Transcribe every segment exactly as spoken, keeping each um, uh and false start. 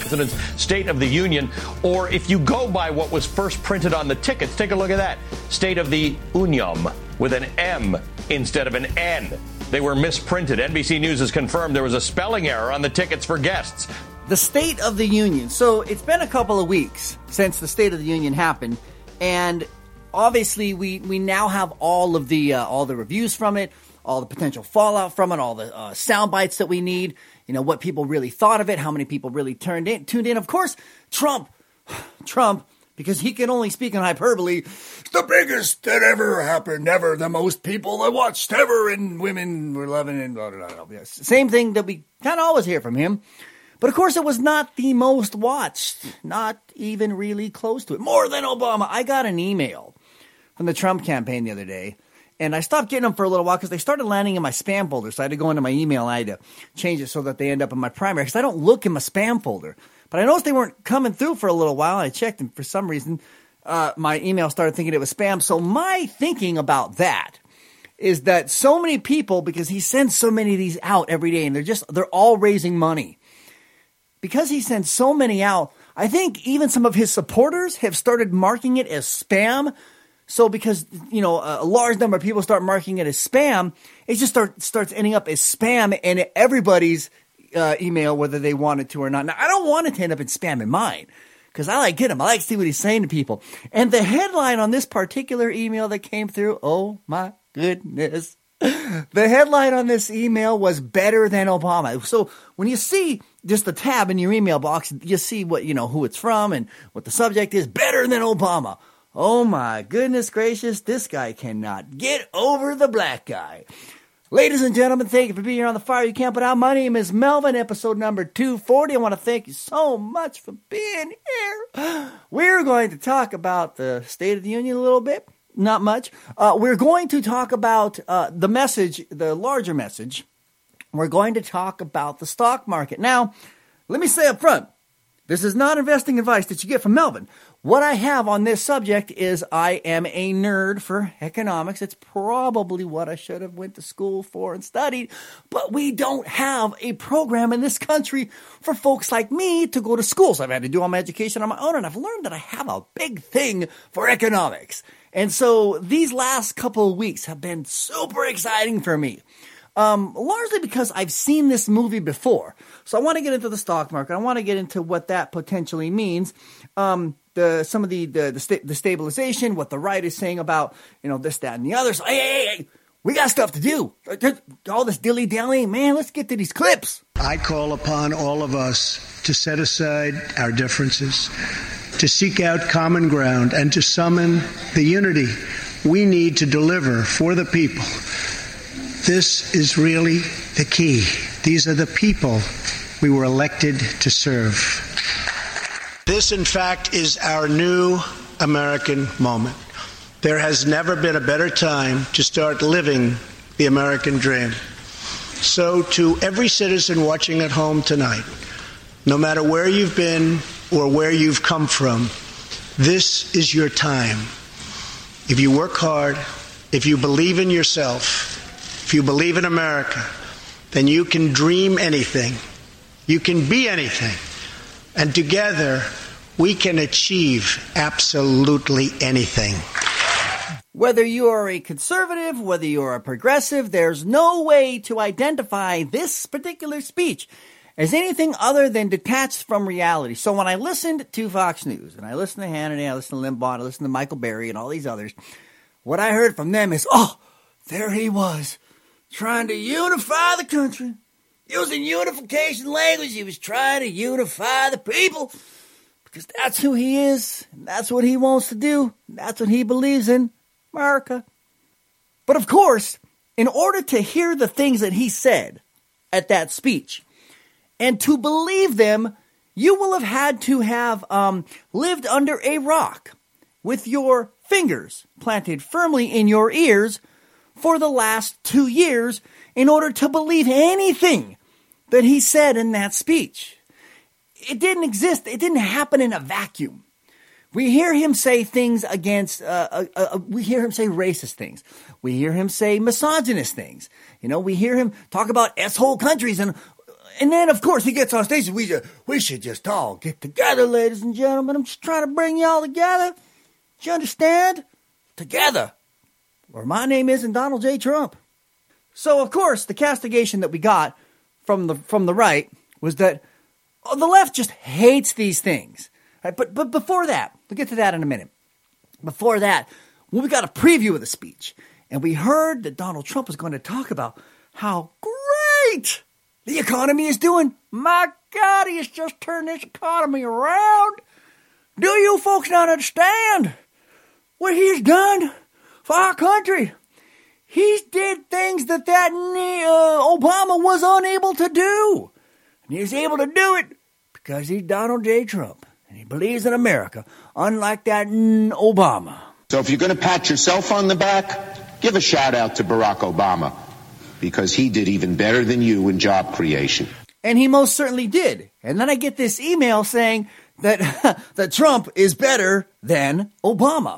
President's State of the Union. Or if you go by what was first printed on the tickets, take a look at that. State of the Union with an M instead of an N. They were misprinted. N B C News has confirmed there was a spelling error on the tickets for guests. The State of the Union. So it's been a couple of weeks since the State of the Union happened, and obviously we, we now have all of the uh, all the reviews from it, all the potential fallout from it, all the uh, sound bites that we need. You know, what people really thought of it, how many people really turned in, tuned in. Of course, Trump, Trump, because he can only speak in hyperbole. It's the biggest that ever happened, ever. The most people that watched ever, and women were loving it. Blah, blah, blah, blah. Same thing that we kind of always hear from him. But of course, it was not the most watched, not even really close to it. More than Obama. I got an email from the Trump campaign the other day, and I stopped getting them for a little while because they started landing in my spam folder. So I had to go into my email and I had to change it so that they end up in my primary because I don't look in my spam folder. But I noticed they weren't coming through for a little while. I checked, and for some reason, uh, my email started thinking it was spam. So my thinking about that is that so many people, because he sends so many of these out every day, and they're just, they're all raising money. Because he sends so many out, I think even some of his supporters have started marking it as spam. So because, you know, a large number of people start marking it as spam, it just start, starts ending up as spam in everybody's uh, email, whether they want it to or not. Now, I don't want it to end up in spam in mine because I like getting him. I like to see what he's saying to people. And the headline on this particular email that came through, oh my goodness. The headline on this email was better than Obama. So when you see just the tab in your email box, you see what, you know, who it's from and what the subject is. Better than Obama. Oh my goodness gracious, this guy cannot get over the black guy. Ladies and gentlemen, thank you for being here on The Fire You Can't Put Out. My name is Melvin, episode number two forty. I want to thank you so much for being here. We're going to talk about the State of the Union a little bit. Not much. Uh, we're going to talk about uh, the message, the larger message. We're going to talk about the stock market. Now, let me say up front, this is not investing advice that you get from Melvin. What I have on this subject is I am a nerd for economics. It's probably what I should have went to school for and studied, but we don't have a program in this country for folks like me to go to school. So I've had to do all my education on my own, and I've learned that I have a big thing for economics. And so these last couple of weeks have been super exciting for me. Um, largely because I've seen this movie before. So I want to get into the stock market. I want to get into what that potentially means. Um, the, some of the, the, the, sta- the stabilization, what the right is saying about, you know, this, that, and the other. So, hey, hey, hey, we got stuff to do. All this dilly-dally, man, let's get to these clips. I call upon all of us to set aside our differences, to seek out common ground, and to summon the unity we need to deliver for the people. This is really the key. These are the people we were elected to serve. This, in fact, is our new American moment. There has never been a better time to start living the American dream. So to every citizen watching at home tonight, no matter where you've been or where you've come from, this is your time. If you work hard, if you believe in yourself, if you believe in America, then you can dream anything. You can be anything. And together, we can achieve absolutely anything. Whether you are a conservative, whether you are a progressive, there's no way to identify this particular speech as anything other than detached from reality. So when I listened to Fox News, and I listened to Hannity, I listened to Limbaugh, I listened to Michael Berry and all these others, what I heard from them is, oh, there he was, trying to unify the country. Using unification language, he was trying to unify the people. Because that's who he is, and that's what he wants to do, and that's what he believes in, America. But of course, in order to hear the things that he said at that speech, and to believe them, you will have had to have um, lived under a rock with your fingers planted firmly in your ears for the last two years in order to believe anything that he said in that speech. It didn't exist. It didn't happen in a vacuum. We hear him say things against, uh, uh, uh, we hear him say racist things. We hear him say misogynist things. You know, we hear him talk about S-hole countries and and then, of course, he gets on stage and we, just, we should just all get together, ladies and gentlemen. I'm just trying to bring y'all together. Do you understand? Together. Or my name isn't Donald J. Trump. So, of course, the castigation that we got from the from the right was that oh, the left just hates these things. Right? But but before that, we'll get to that in a minute. Before that, well, we got a preview of the speech. And we heard that Donald Trump was going to talk about how great the economy is doing. My God, he has just turned this economy around. Do you folks not understand what he's done for our country? He did things that that uh, Obama was unable to do. And he's able to do it because he's Donald J. Trump. And he believes in America, unlike that mm, Obama. So if you're going to pat yourself on the back, give a shout out to Barack Obama, because he did even better than you in job creation. And he most certainly did. And then I get this email saying that, that Trump is better than Obama.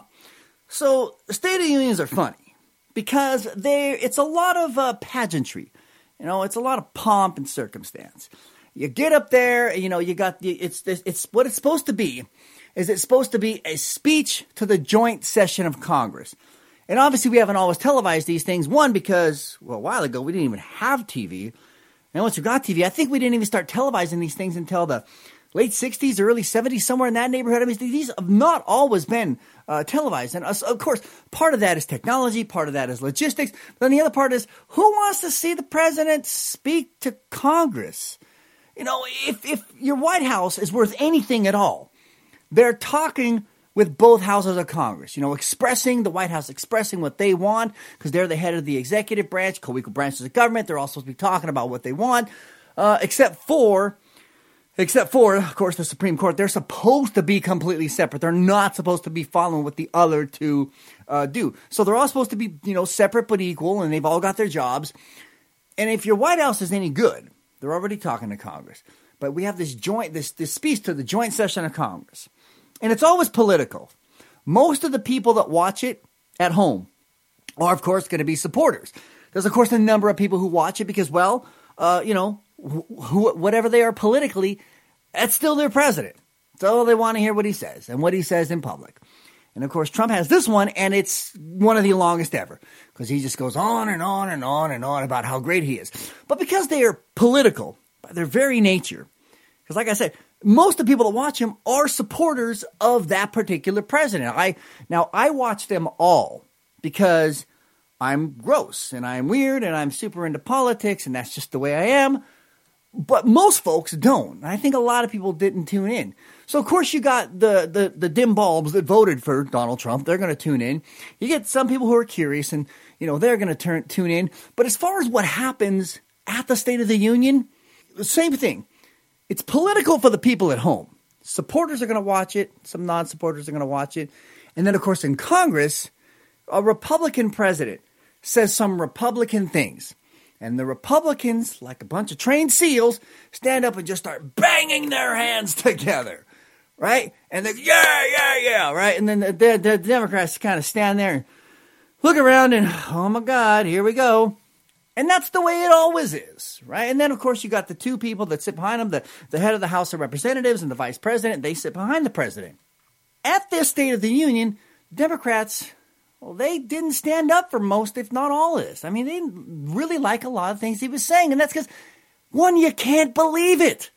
So the State of the Unions are funny because they it's a lot of uh, pageantry. You know, it's a lot of pomp and circumstance. You get up there, you know, you got the, it's, it's what it's supposed to be. Is it's supposed to be a speech to the joint session of Congress. And obviously we haven't always televised these things. One, because, well, a while ago we didn't even have T V. And once we got T V, I think we didn't even start televising these things until the late sixties or early seventies, somewhere in that neighborhood. I mean, these have not always been uh, televised. And uh, of course, part of that is technology, part of that is logistics. But then the other part is, who wants to see the president speak to Congress? You know, if, if your White House is worth anything at all, they're talking with both houses of Congress, you know, expressing, the White House expressing what they want, because they're the head of the executive branch, co-equal branches of government. They're all supposed to be talking about what they want, uh, except for, except for, of course, the Supreme Court. They're supposed to be completely separate. They're not supposed to be following what the other two uh, do. So they're all supposed to be, you know, separate but equal, and they've all got their jobs. And if your White House is any good, they're already talking to Congress. But we have this joint, this, this speech to the joint session of Congress. And it's always political. Most of the people that watch it at home are, of course, going to be supporters. There's, of course, a number of people who watch it because, well, uh, you know, wh- whatever they are politically, that's still their president. So they want to hear what he says and what he says in public. And, of course, Trump has this one, and it's one of the longest ever because he just goes on and on and on and on about how great he is. But because they are political by their very nature, because like I said, most of the people that watch him are supporters of that particular president. I Now, I watch them all because I'm gross and I'm weird and I'm super into politics and that's just the way I am. But most folks don't. I think a lot of people didn't tune in. So, of course, you got the, the, the dim bulbs that voted for Donald Trump. They're going to tune in. You get some people who are curious and, you know, they're going to turn tune in. But as far as what happens at the State of the Union, the same thing. It's political for the people at home. Supporters are going to watch it. Some non-supporters are going to watch it. And then, of course, in Congress, a Republican president says some Republican things. And the Republicans, like a bunch of trained seals, stand up and just start banging their hands together. Right? And they're, yeah, yeah, yeah, right? And then the, the, the Democrats kind of stand there and look around and, oh, my God, here we go. And that's the way it always is, right? And then, of course, you got the two people that sit behind him, the, the head of the House of Representatives and the vice president. They sit behind the president. At this State of the Union, Democrats, well, they didn't stand up for most, if not all of this. I mean, they didn't really like a lot of things he was saying. And that's because, one, you can't believe it.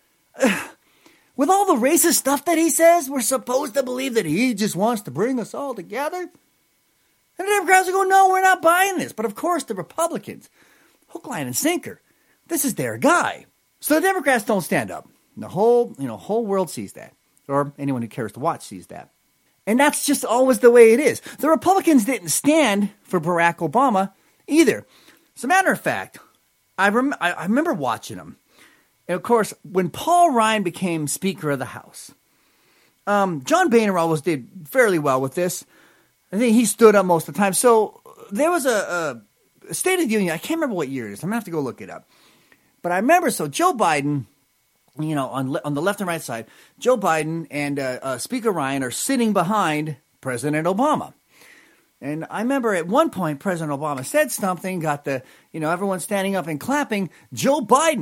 With all the racist stuff that he says, we're supposed to believe that he just wants to bring us all together. And the Democrats are going, no, we're not buying this. But, of course, the Republicans, hook, line, and sinker, this is their guy. So the Democrats don't stand up. And the whole, you know, whole world sees that. Or anyone who cares to watch sees that. And that's just always the way it is. The Republicans didn't stand for Barack Obama either. As a matter of fact, I, rem- I, I remember watching him. And, of course, when Paul Ryan became Speaker of the House, um, John Boehner always did fairly well with this. I think he stood up most of the time. So there was a, a State of the Union. I can't remember what year it is. I'm going to have to go look it up. But I remember, so Joe Biden, you know, on, on the left and right side, Joe Biden and uh, uh, Speaker Ryan are sitting behind President Obama. And I remember at one point, President Obama said something, got the, you know, everyone standing up and clapping. Joe Biden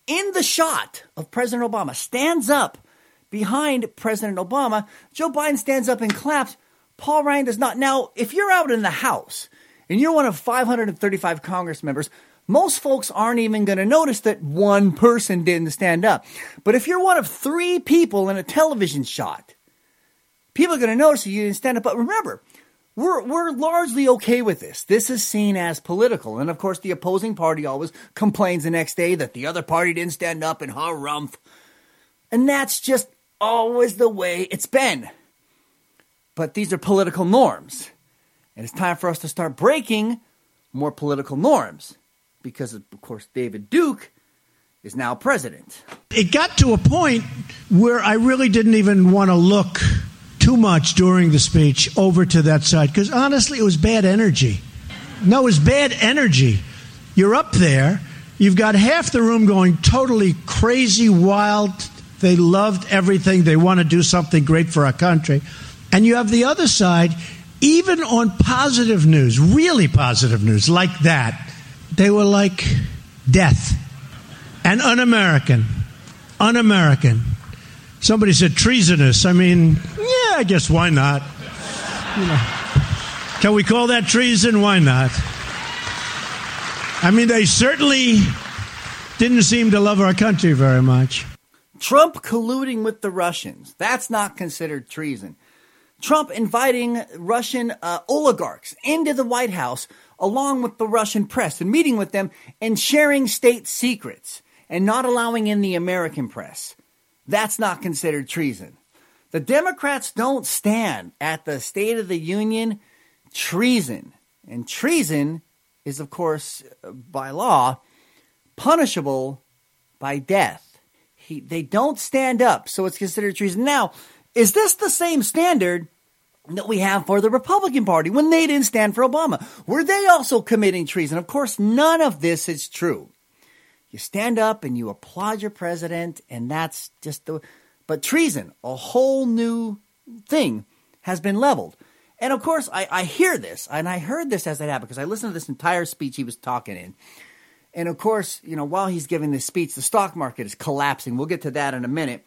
in the shot of President Obama, stands up behind President Obama. Joe Biden stands up and claps. Paul Ryan does not. Now, if you're out in the House and you're one of five hundred thirty-five Congress members, most folks aren't even going to notice that one person didn't stand up. But if you're one of three people in a television shot, people are going to notice that you didn't stand up. But remember, we're we're largely okay with this. This is seen as political. And of course, the opposing party always complains the next day that the other party didn't stand up and harumph. And that's just always the way it's been. But these are political norms. And it's time for us to start breaking more political norms. Because, of course, David Duke is now president. It got to a point where I really didn't even want to look too much during the speech over to that side. Because, honestly, it was bad energy. No, it was bad energy. You're up there. You've got half the room going totally crazy, wild. They loved everything. They want to do something great for our country. And you have the other side, even on positive news, really positive news like that. They were like death and un-American, un-American. Somebody said treasonous. I mean, yeah, I guess why not? You know, can we call that treason? Why not? I mean, they certainly didn't seem to love our country very much. Trump colluding with the Russians. That's not considered treason. Trump inviting Russian uh, oligarchs into the White House along with the Russian press and meeting with them and sharing state secrets and not allowing in the American press. That's not considered treason. The Democrats don't stand at the State of the Union treason. And treason is, of course, by law, punishable by death. He, they don't stand up, so it's considered treason. Now, is this the same standard that we have for the Republican Party when they didn't stand for Obama? Were they also committing treason? Of course, none of this is true. You stand up and you applaud your president, and that's just the... But treason, a whole new thing, has been leveled. And of course, I, I hear this, and I heard this as it happened, because I listened to this entire speech he was talking in. And of course, you know, while he's giving this speech, the stock market is collapsing. We'll get to that in a minute.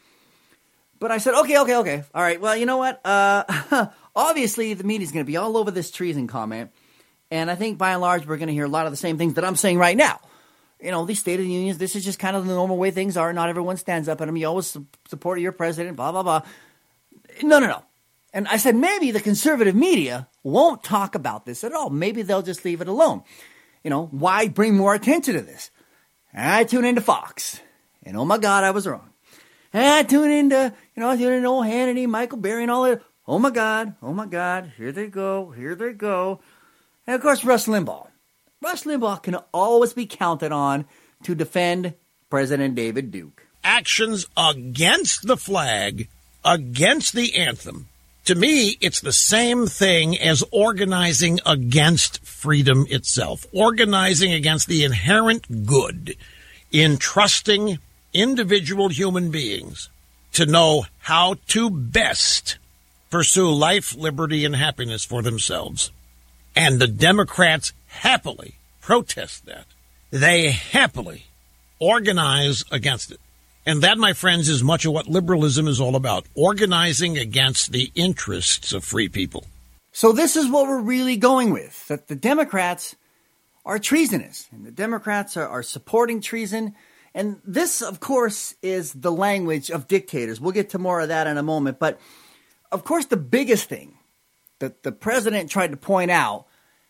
But I said, okay, okay, okay. All right, well, you know what? Uh, obviously, the media's going to be all over this treason comment. And I think, by and large, we're going to hear a lot of the same things that I'm saying right now. You know, these State of the Unions, this is just kind of the normal way things are. Not everyone stands up at them. You always su- support your president, blah, blah, blah. No, no, no. And I said, maybe the conservative media won't talk about this at all. Maybe they'll just leave it alone. You know, why bring more attention to this? And I tune into Fox. And oh, my God, I was wrong. And I tune into, you know, I tune into old Hannity, Michael Berry, and all that. Oh, my God. Oh, my God. Here they go. Here they go. And, of course, Rush Limbaugh. Rush Limbaugh can always be counted on to defend President David Duke. Actions against the flag, against the anthem. To me, it's the same thing as organizing against freedom itself. Organizing against the inherent good in trusting individual human beings to know how to best pursue life, liberty, and happiness for themselves. And the Democrats happily protest that. They happily organize against it. And that, my friends, is much of what liberalism is all about, organizing against the interests of free people. So this is what we're really going with, that the Democrats are treasonous, and the Democrats are, are supporting treason. And this, of course, is the language of dictators. We'll get to more of that in a moment. But, of course, the biggest thing that the president tried to point out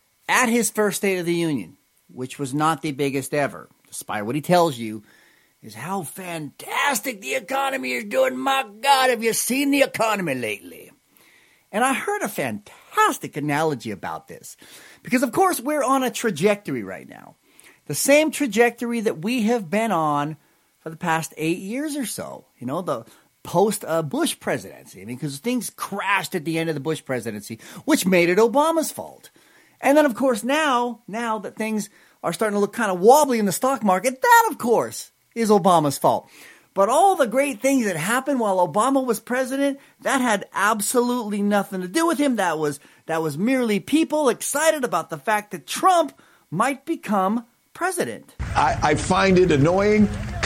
at his first State of the Union, which was not the biggest ever, despite what he tells you, is how fantastic the economy is doing. My God, have you seen the economy lately? And I heard a fantastic analogy about this. Because, of course, we're on a trajectory right now. The same trajectory that we have been on for the past eight years or so. You know, the post-Bush uh, presidency. I mean, because things crashed at the end of the Bush presidency, which made it Obama's fault. And then, of course, now, now that things are starting to look kind of wobbly in the stock market, that, of course, is Obama's fault. But all the great things that happened while Obama was president, that had absolutely nothing to do with him. That was that was merely people excited about the fact that Trump might become president. I, I find it annoying,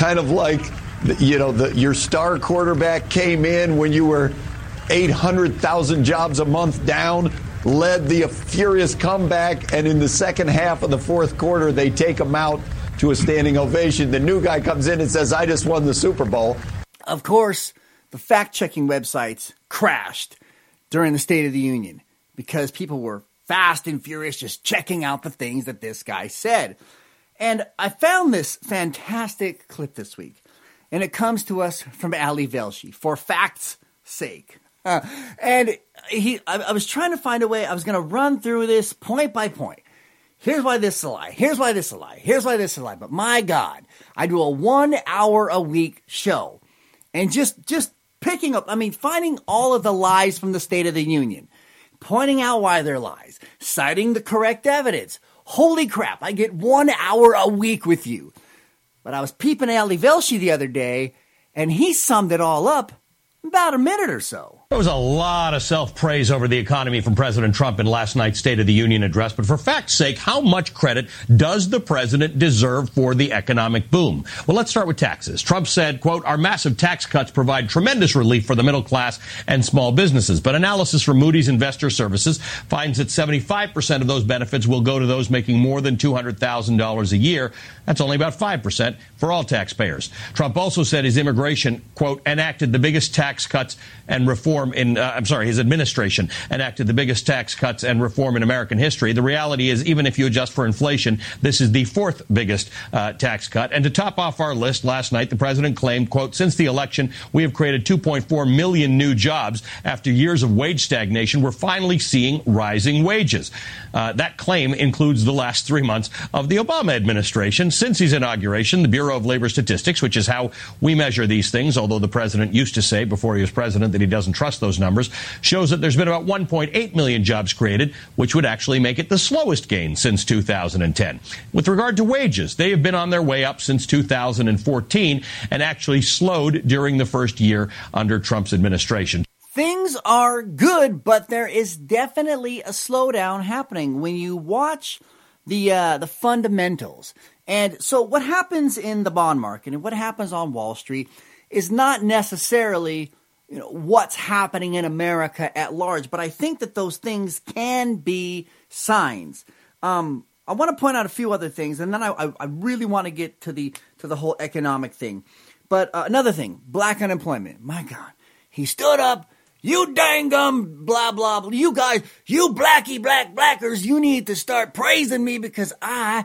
kind of like, you know, the, your star quarterback came in when you were eight hundred thousand jobs a month down, led the furious comeback, and in the second half of the fourth quarter, they take him out to a standing ovation. The new guy comes in and says, I just won the Super Bowl. Of course, the fact-checking websites crashed during the State of the Union because people were fast and furious just checking out the things that this guy said. And I found this fantastic clip this week, and it comes to us from Ali Velshi, for fact's sake. Uh, and he, I, I was trying to find a way, I was going to run through this point by point. Here's why this is a lie. Here's why this is a lie. Here's why this is a lie. But my God, I do a one hour a week show. And just, just picking up, I mean, finding all of the lies from the State of the Union, pointing out why they're lies, citing the correct evidence. Holy crap, I get one hour a week with you. But I was peeping Ali Velshi the other day, and he summed it all up in about a minute or so. There was a lot of self-praise over the economy from President Trump in last night's State of the Union address. But for fact's sake, how much credit does the president deserve for the economic boom? Well, let's start with taxes. Trump said, quote, our massive tax cuts provide tremendous relief for the middle class and small businesses. But analysis from Moody's Investor Services finds that seventy-five percent of those benefits will go to those making more than two hundred thousand dollars a year. That's only about five percent for all taxpayers. Trump also said his immigration, quote, enacted the biggest tax cuts and reform in, uh, I'm sorry, his administration enacted the biggest tax cuts and reform in American history. The reality is, even if you adjust for inflation, this is the fourth biggest uh, tax cut. And to top off our list, last night, the president claimed, quote, since the election, we have created two point four million new jobs. After years of wage stagnation, we're finally seeing rising wages. Uh, that claim includes the last three months of the Obama administration. Since his inauguration, the Bureau of Labor Statistics, which is how we measure these things, although the president used to say before he was president that he doesn't trust those numbers, shows that there's been about one point eight million jobs created, which would actually make it the slowest gain since two thousand ten. With regard to wages, they have been on their way up since two thousand fourteen and actually slowed during the first year under Trump's administration. Things are good, but there is definitely a slowdown happening when you watch the uh, the fundamentals. And so what happens in the bond market and what happens on Wall Street is not necessarily, you know, what's happening in America at large, but I think that those things can be signs. Um, I want to point out a few other things, and then I, I really want to get to the to the whole economic thing. But uh, another thing, black unemployment. My God, he stood up. You dang gum, blah, blah, blah. You guys, you blacky black blackers, you need to start praising me because I,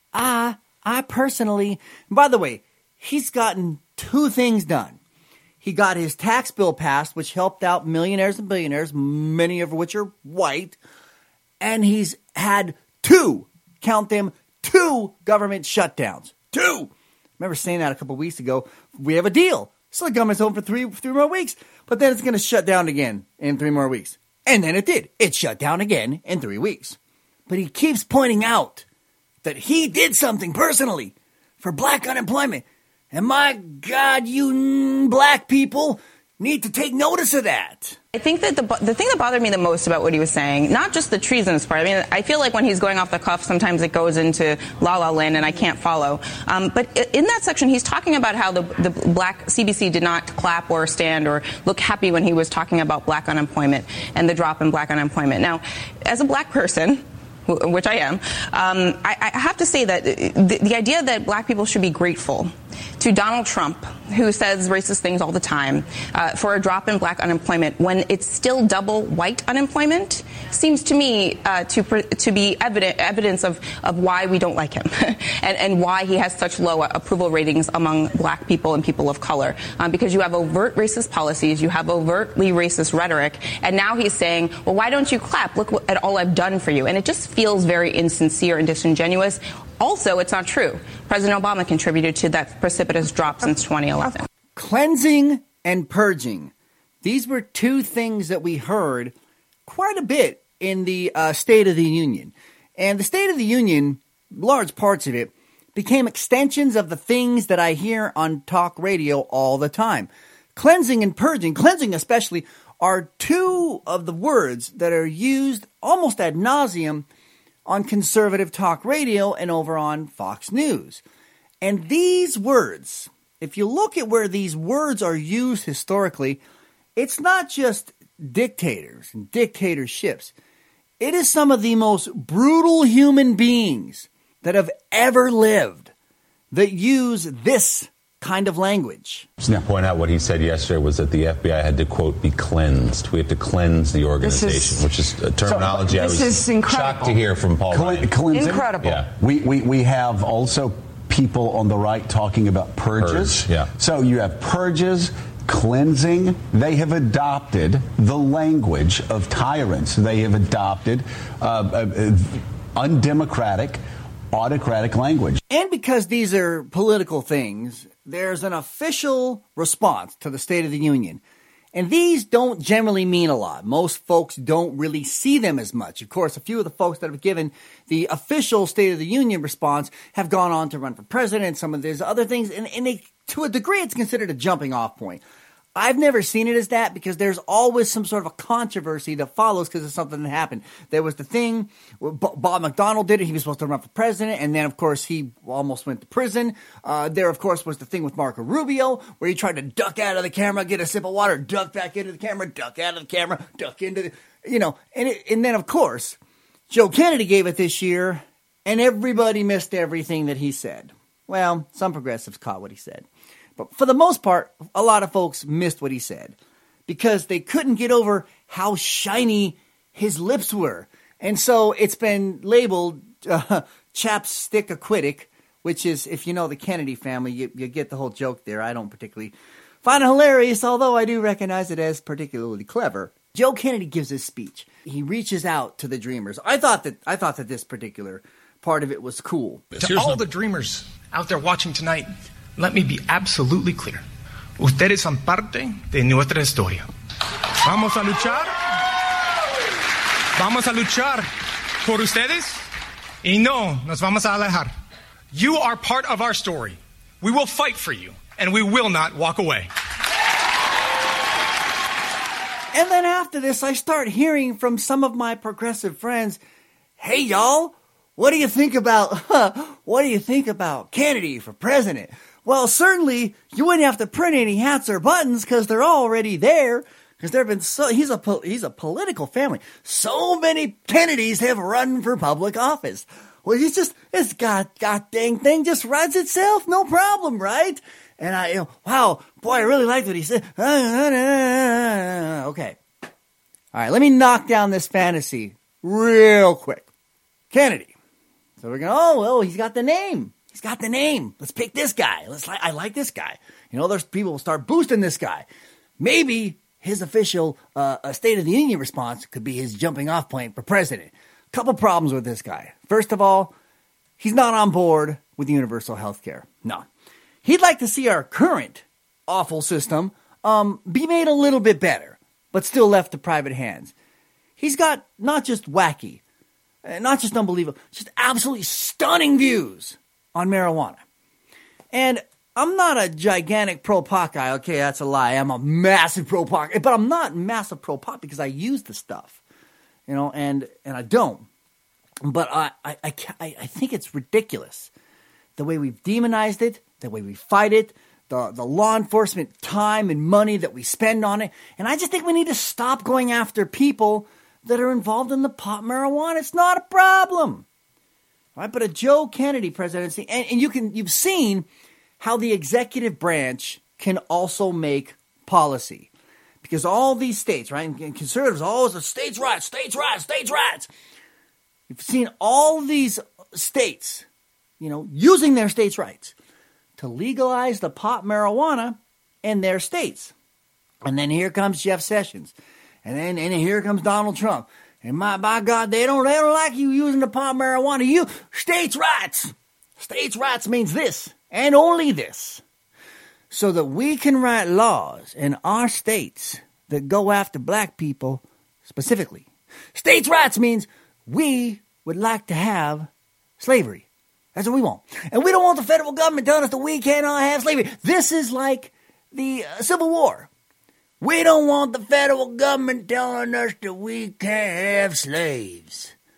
I, I personally, by the way, he's gotten two things done. He got his tax bill passed, which helped out millionaires and billionaires, many of which are white. And he's had two, count them, two government shutdowns. Two. I remember saying that a couple weeks ago. We have a deal. So the government's open for three, three more weeks. But then it's going to shut down again in three more weeks. And then it did. It shut down again in three weeks. But he keeps pointing out that he did something personally for black unemployment. And my God, you black people need to take notice of that. I think that the the thing that bothered me the most about what he was saying, not just the treasonous part. I mean, I feel like when he's going off the cuff, sometimes it goes into la la land and I can't follow. Um, but in that section, he's talking about how the, the black C B C did not clap or stand or look happy when he was talking about black unemployment and the drop in black unemployment. Now, as a black person, which I am, um, I, I have to say that the, the idea that black people should be grateful to Donald Trump, who says racist things all the time, uh, for a drop in black unemployment when it's still double white unemployment, seems to me uh, to to be evident, evidence of, of why we don't like him and, and why he has such low approval ratings among black people and people of color. Um, because you have overt racist policies, you have overtly racist rhetoric, and now he's saying, well, why don't you clap? Look at all I've done for you. And it just feels very insincere and disingenuous. Also, it's not true. President Obama contributed to that precipitous drop since twenty eleven. Cleansing and purging. These were two things that we heard quite a bit in the uh, State of the Union. And the State of the Union, large parts of it, became extensions of the things that I hear on talk radio all the time. Cleansing and purging, cleansing especially, are two of the words that are used almost ad nauseum on conservative talk radio and over on Fox News. And these words, if you look at where these words are used historically, it's not just dictators and dictatorships. It is some of the most brutal human beings that have ever lived that use this kind of language. I just want to point out what he said yesterday was that the F B I had to, quote, be cleansed. We have to cleanse the organization, is, which is a terminology so, I was shocked to hear from Paul Cle- Ryan. Cleansing? Incredible. Yeah. We, we, we have also people on the right talking about purges. Purge, yeah. So you have purges, cleansing. They have adopted the language of tyrants. They have adopted uh, uh, undemocratic, autocratic language. And because these are political things, there's an official response to the State of the Union. And these don't generally mean a lot. Most folks don't really see them as much. Of course, a few of the folks that have given the official State of the Union response have gone on to run for president. Some of these other things, and, and they, to a degree, it's considered a jumping off point. I've never seen it as that because there's always some sort of a controversy that follows because of something that happened. There was the thing, Bob McDonnell did it. He was supposed to run for president, and then, of course, he almost went to prison. Uh, there, of course, was the thing with Marco Rubio where he tried to duck out of the camera, get a sip of water, duck back into the camera, duck out of the camera, duck into the, you know. And, it, and then, of course, Joe Kennedy gave it this year, and everybody missed everything that he said. Well, some progressives caught what he said. But for the most part, a lot of folks missed what he said because they couldn't get over how shiny his lips were. And so it's been labeled uh, chapstick acquittic, which is, if you know the Kennedy family, you, you get the whole joke there. I don't particularly find it hilarious, although I do recognize it as particularly clever. Joe Kennedy gives his speech. He reaches out to the dreamers. I thought that I thought that this particular part of it was cool. To all the dreamers out there watching tonight, let me be absolutely clear. Ustedes son parte de nuestra historia. Vamos a luchar. Vamos a luchar por ustedes. Y no nos vamos a alejar. You are part of our story. We will fight for you, and we will not walk away. And then after this, I start hearing from some of my progressive friends, hey, y'all, what do you think about, huh, what do you think about Kennedy for president? Well, certainly you wouldn't have to print any hats or buttons because they're already there. Because there have been so he's a he's a political family. So many Kennedys have run for public office. Well, he's just this god god dang thing just runs itself, no problem, right? And I, you know, wow, boy, I really liked what he said. Okay, all right, let me knock down this fantasy real quick. Kennedy. So we're going. Oh, well, he's got the name. He's got the name. Let's pick this guy. Let's. I like this guy. You know, there's people will start boosting this guy. Maybe his official uh, State of the Union response could be his jumping off point for president. Couple problems with this guy. First of all, he's not on board with universal health care. No. He'd like to see our current awful system um, be made a little bit better, but still left to private hands. He's got not just wacky, not just unbelievable, just absolutely stunning views on marijuana. And I'm not a gigantic pro-pot guy. Okay, that's a lie. I'm a massive pro-pot. But I'm not massive pro-pot because I use the stuff. You know, and and I don't. But I, I, I, I think it's ridiculous. The way we've demonized it, the way we fight it, the, the law enforcement time and money that we spend on it. And I just think we need to stop going after people that are involved in the pot marijuana. It's not a problem. Right, but a Joe Kennedy presidency, and, and you can you've seen how the executive branch can also make policy, because all these states, right, and conservatives always are states' rights, states' rights, states' rights. You've seen all these states, you know, using their states' rights to legalize the pot marijuana in their states, and then here comes Jeff Sessions, and then and here comes Donald Trump. And my, by God, they don't, they don't like you using the pot marijuana. You, states' rights. States' rights means this, and only this. So that we can write laws in our states that go after black people specifically. States' rights means we would like to have slavery. That's what we want. And we don't want the federal government telling us that we cannot have slavery. This is like the uh, Civil War. We don't want the federal government telling us that we can't have slaves.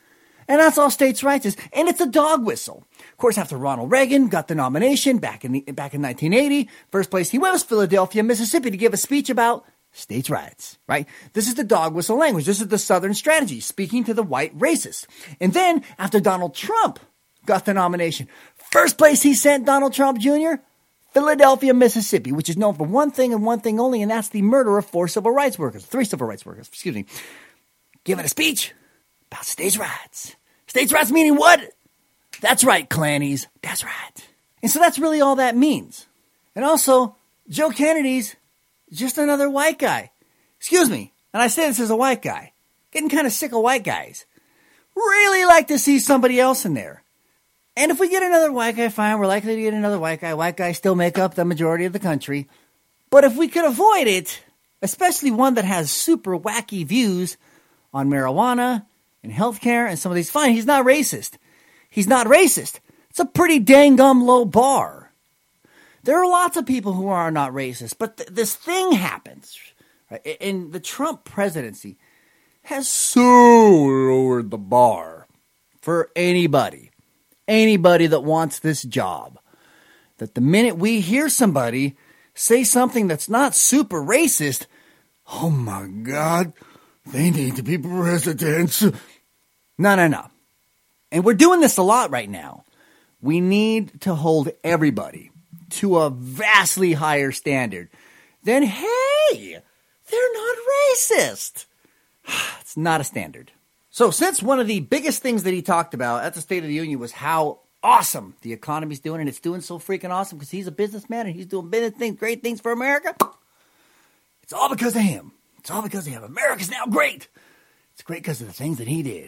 And that's all states' rights is. And it's a dog whistle. Of course, after Ronald Reagan got the nomination back in the, back in nineteen eighty, first place he went was Philadelphia, Mississippi, to give a speech about states' rights, right? This is the dog whistle language. This is the Southern strategy, speaking to the white racists. And then, after Donald Trump got the nomination, first place he sent Donald Trump Junior, Philadelphia, Mississippi, which is known for one thing and one thing only, and that's the murder of four civil rights workers, three civil rights workers, excuse me, giving a speech about states' rights. States' rights meaning what? That's right, Clannies. That's right. And so that's really all that means. And also, Joe Kennedy's just another white guy. Excuse me. And I say this as a white guy. Getting kind of sick of white guys. Really like to see somebody else in there. And if we get another white guy, fine. We're likely to get another white guy. White guys still make up the majority of the country. But if we could avoid it, especially one that has super wacky views on marijuana and healthcare and some of these, fine, he's not racist. He's not racist. It's a pretty dang gum low bar. There are lots of people who are not racist, but th- this thing happens. Right? And the Trump presidency has so lowered the bar for anybody, anybody that wants this job, that the minute we hear somebody say something that's not super racist, oh my God, they need to be presidents. No, no, no. And we're doing this a lot right now. We need to hold everybody to a vastly higher standard than, hey, they're not racist. It's not a standard. So since one of the biggest things that he talked about at the State of the Union was how awesome the economy's doing, and it's doing so freaking awesome because he's a businessman and he's doing business things, great things for America, it's all because of him. It's all because of him. America's now great. It's great because of the things that he did.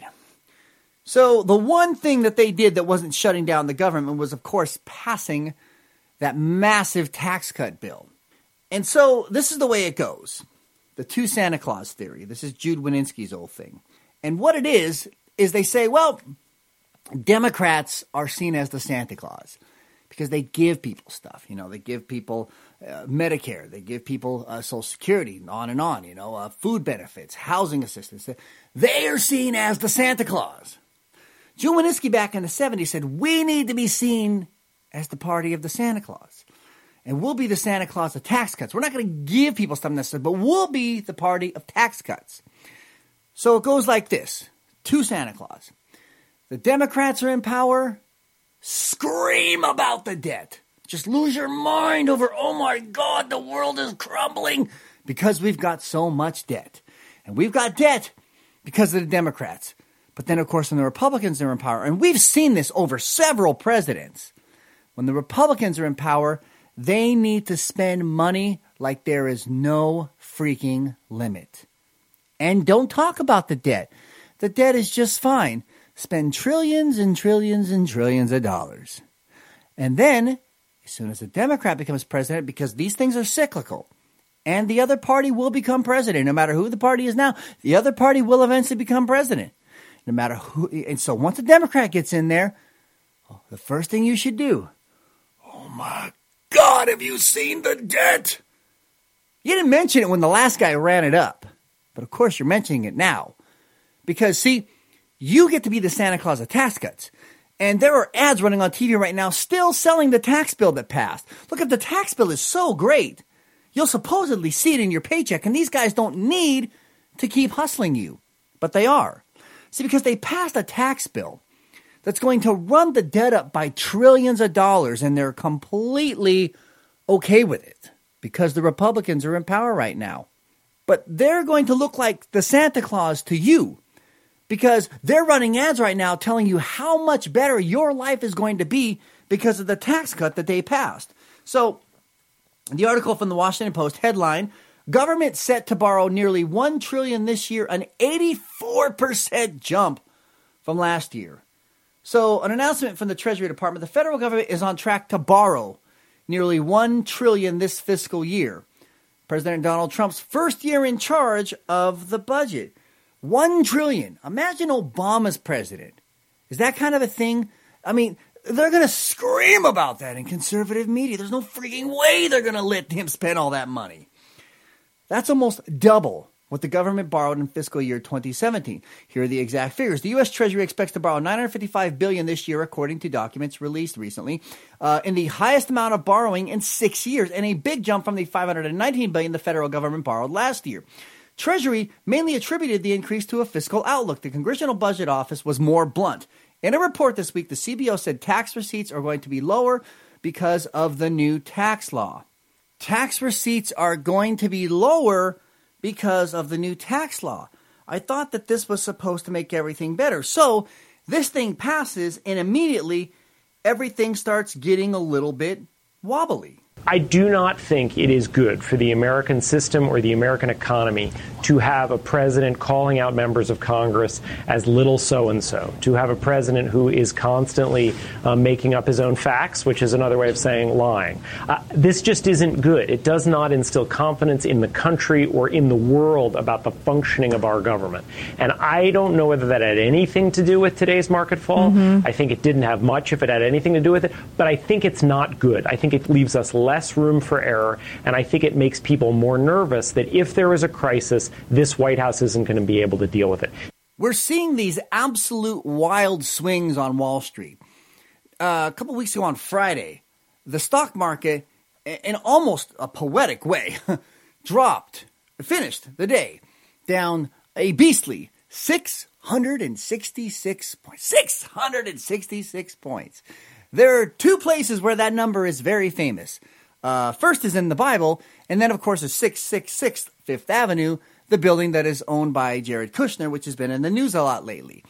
So the one thing that they did that wasn't shutting down the government was, of course, passing that massive tax cut bill. And so this is the way it goes. The two Santa Claus theory. This is Jude Wanniski's old thing. And what it is, is they say, well, Democrats are seen as the Santa Claus because they give people stuff. You know, they give people uh, Medicare. They give people uh, Social Security, on and on, you know, uh, food benefits, housing assistance. They are seen as the Santa Claus. Jude Wanniski back in the seventies said, we need to be seen as the party of the Santa Claus. And we'll be the Santa Claus of tax cuts. We're not going to give people stuff necessarily, but we'll be the party of tax cuts. So it goes like this. Two Santa Claus. The Democrats are in power. Scream about the debt. Just lose your mind over, oh my God, the world is crumbling because we've got so much debt. And we've got debt because of the Democrats. But then, of course, when the Republicans are in power, and we've seen this over several presidents, when the Republicans are in power, they need to spend money like there is no freaking limit. And don't talk about the debt. The debt is just fine. Spend trillions and trillions and trillions of dollars. And then, as soon as a Democrat becomes president, because these things are cyclical, and the other party will become president, no matter who the party is now, the other party will eventually become president. No matter who. And so once a Democrat gets in there, oh, the first thing you should do, oh my God, have you seen the debt? You didn't mention it when the last guy ran it up. But of course you're mentioning it now. Because see, you get to be the Santa Claus of tax cuts. And there are ads running on T V right now still selling the tax bill that passed. Look, if the tax bill is so great, you'll supposedly see it in your paycheck. And these guys don't need to keep hustling you. But they are. See, because they passed a tax bill that's going to run the debt up by trillions of dollars, and they're completely okay with it because the Republicans are in power right now. But they're going to look like the Santa Claus to you because they're running ads right now telling you how much better your life is going to be because of the tax cut that they passed. So the article from the Washington Post headline, government set to borrow nearly one trillion dollars this year, an eighty-four percent jump from last year. So an announcement from the Treasury Department, the federal government is on track to borrow nearly one trillion dollars this fiscal year. President Donald Trump's first year in charge of the budget. one trillion dollars. Imagine Obama's president. Is that kind of a thing? I mean, they're going to scream about that in conservative media. There's no freaking way they're going to let him spend all that money. That's almost double what the government borrowed in fiscal year twenty seventeen. Here are the exact figures. The U S. Treasury expects to borrow nine hundred fifty-five billion dollars this year, according to documents released recently, uh, in the highest amount of borrowing in six years, and a big jump from the five hundred nineteen billion dollars the federal government borrowed last year. Treasury mainly attributed the increase to a fiscal outlook. The Congressional Budget Office was more blunt. In a report this week, the C B O said tax receipts are going to be lower because of the new tax law. Tax receipts are going to be lower because of the new tax law. I thought that this was supposed to make everything better. So this thing passes, and immediately everything starts getting a little bit wobbly. I do not think it is good for the American system or the American economy to have a president calling out members of Congress as little so-and-so, to have a president who is constantly uh, making up his own facts, which is another way of saying lying. Uh, this just isn't good. It does not instill confidence in the country or in the world about the functioning of our government. And I don't know whether that had anything to do with today's market fall. Mm-hmm. I think it didn't have much if it had anything to do with it, but I think it's not good. I think it leaves us less room for error, and I think it makes people more nervous that if there is a crisis, this White House isn't going to be able to deal with it. We're seeing these absolute wild swings on Wall Street. Uh, a couple weeks ago on Friday, the stock market, in almost a poetic way, dropped, finished the day down a beastly six hundred sixty-six points. six hundred sixty-six points. There are two places where that number is very famous. Uh, first is in the Bible, and then, of course, is six six six Fifth Avenue, the building that is owned by Jared Kushner, which has been in the news a lot lately.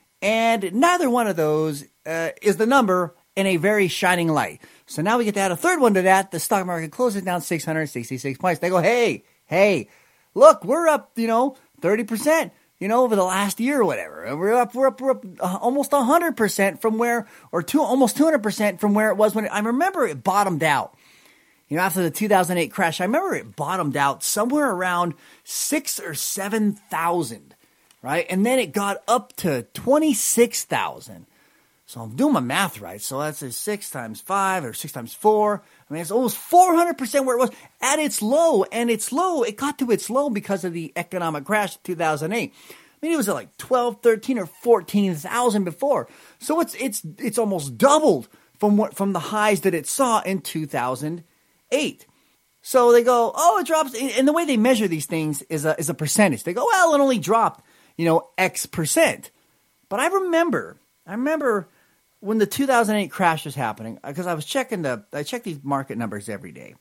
And neither one of those uh, is the number in a very shining light. So now we get to add a third one to that. The stock market closes down six hundred sixty-six points. They go, hey, hey, look, we're up, you know, thirty percent. You know, over the last year or whatever. We're up, we're up, we're up uh, almost one hundred percent from where, or two, almost two hundred percent from where it was when, it, I remember it bottomed out. You know, after the two thousand eight crash, I remember it bottomed out somewhere around six or seven thousand, right? And then it got up to twenty-six thousand. So I'm doing my math right. So that's a six times five or six times four. I mean, it's almost four hundred percent where it was at its low. And its low, it got to its low because of the economic crash of two thousand eight. I mean, it was at like twelve, thirteen, or fourteen thousand before. So it's it's it's almost doubled from what from the highs that it saw in two thousand eight. So they go, oh, it drops. And the way they measure these things is a is a percentage. They go, well, it only dropped, you know, X percent. But I remember, I remember when the two thousand eight crash was happening, because I was checking the, I check these market numbers every day.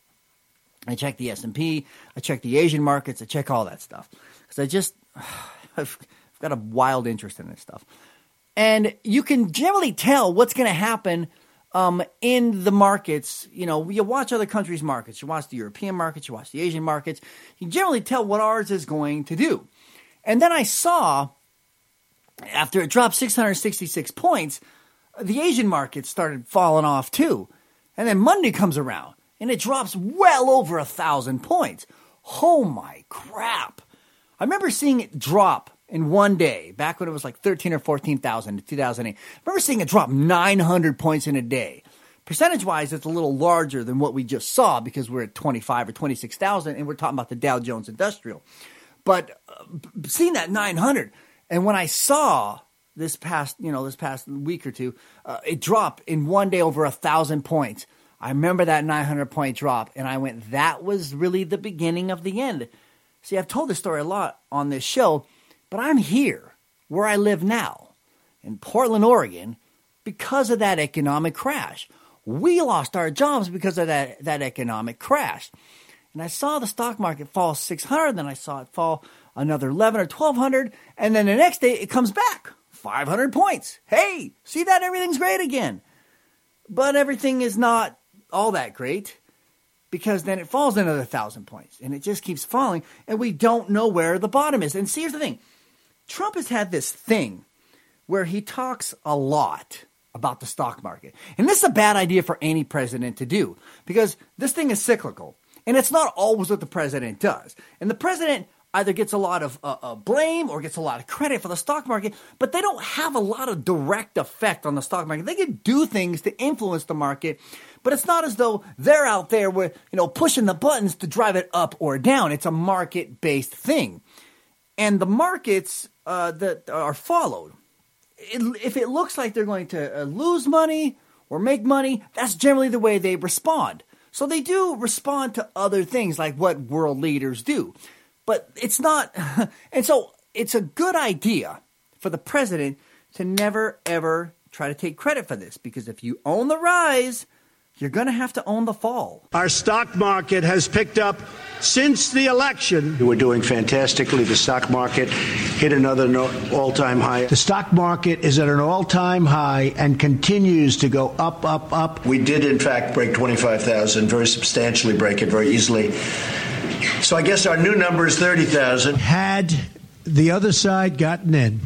I check the S and P, I check the Asian markets, I check all that stuff. Because I just, I've got a wild interest in this stuff. And you can generally tell what's going to happen um, in the markets. You know, you watch other countries' markets, you watch the European markets, you watch the Asian markets. You generally tell what ours is going to do. And then I saw, after it dropped six hundred sixty-six points, the Asian markets started falling off too. And then Monday comes around, and it drops well over a thousand points. Oh my crap. I remember seeing it drop in one day, back when it was like thirteen or fourteen thousand in two thousand eight. I remember seeing it drop nine hundred points in a day. Percentage-wise, it's a little larger than what we just saw because we're at twenty-five or twenty-six thousand, and we're talking about the Dow Jones Industrial. But uh, seeing that nine hundred, and when I saw this past, you know, this past week or two, uh, it dropped in one day over a thousand points. I remember that nine hundred point drop, and I went, that was really the beginning of the end. See, I've told this story a lot on this show, but I'm here where I live now in Portland, Oregon, because of that economic crash. We lost our jobs because of that, that economic crash. And I saw the stock market fall six hundred, then I saw it fall another eleven or twelve hundred, and then the next day it comes back five hundred points. Hey, see that? Everything's great again. But everything is not all that great, because then it falls another one thousand points, and it just keeps falling, and we don't know where the bottom is. And see, here's the thing. Trump has had this thing where he talks a lot about the stock market. And this is a bad idea for any president to do, because this thing is cyclical, and it's not always what the president does. And the president either gets a lot of uh, uh, blame or gets a lot of credit for the stock market, but they don't have a lot of direct effect on the stock market. They can do things to influence the market, but it's not as though they're out there with, you know, pushing the buttons to drive it up or down. It's a market-based thing. And the markets uh, that are followed, it, if it looks like they're going to uh, lose money or make money, that's generally the way they respond. So they do respond to other things like what world leaders do. But it's not, and so it's a good idea for the president to never, ever try to take credit for this, because if you own the rise, you're going to have to own the fall. Our stock market has picked up since the election. We're doing fantastically. The stock market hit another all-time high. The stock market is at an all-time high and continues to go up, up, up. We did, in fact, break twenty-five thousand, very substantially break it very easily. So I guess our new number is thirty thousand. Had the other side gotten in,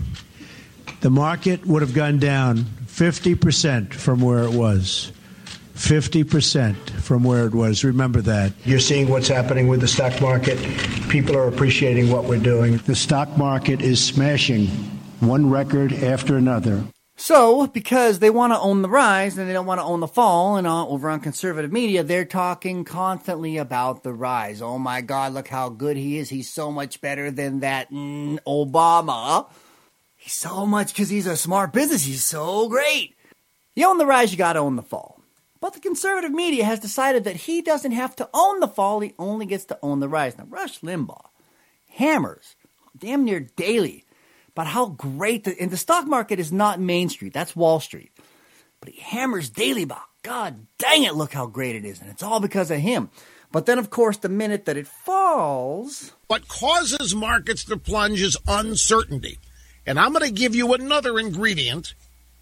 the market would have gone down fifty percent from where it was. fifty percent from where it was. Remember that. You're seeing what's happening with the stock market. People are appreciating what we're doing. The stock market is smashing one record after another. So, because they want to own the rise and they don't want to own the fall, and uh, over on conservative media, they're talking constantly about the rise. Oh my God, look how good he is. He's so much better than that mm, Obama. He's so much, because he's a smart business. He's so great. You own the rise, you got to own the fall. But the conservative media has decided that he doesn't have to own the fall. He only gets to own the rise. Now, Rush Limbaugh hammers damn near daily about how great the, and the stock market is not Main Street. That's Wall Street. But he hammers daily about, God dang it, look how great it is. And it's all because of him. But then, of course, the minute that it falls... What causes markets to plunge is uncertainty. And I'm going to give you another ingredient,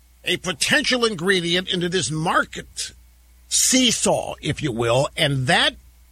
a potential ingredient into this market seesaw, if you will, and that